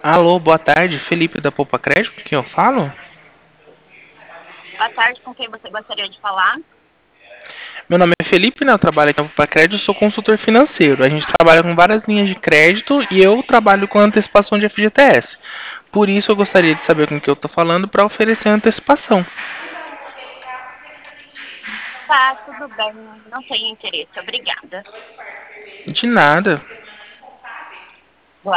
Alô, boa tarde, Felipe da Poupa Crédito, com quem eu falo? Boa tarde, com quem você gostaria de falar? Meu nome é Felipe, né? Eu trabalho aqui na Poupa Crédito, sou consultor financeiro. A gente trabalha com várias linhas de crédito e eu trabalho com antecipação de FGTS. Por isso eu gostaria de saber com quem eu estou falando para oferecer antecipação. Tá, tudo bem, não tenho interesse, obrigada. De nada.